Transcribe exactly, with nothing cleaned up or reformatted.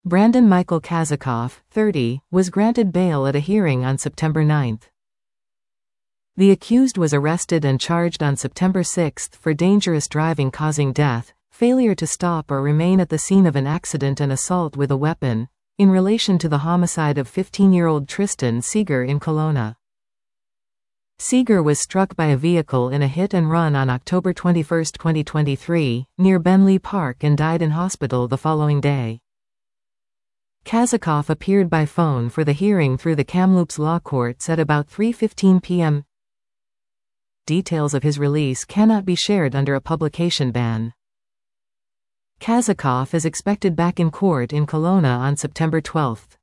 Brandon Michael Kazakov, thirty, was granted bail at a hearing on September ninth. The accused was arrested and charged on September sixth for dangerous driving causing death, failure to stop or remain at the scene of an accident and assault with a weapon, in relation to the homicide of fifteen-year-old Tristan Seeger in Kelowna. Seeger was struck by a vehicle in a hit-and-run on October twenty-first, twenty twenty-three, near Bentley Park and died in hospital the following day. Kazakov appeared by phone for the hearing through the Kamloops Law Courts at about three fifteen p m Details of his release cannot be shared under a publication ban. Kazakov is expected back in court in Kelowna on September twelfth.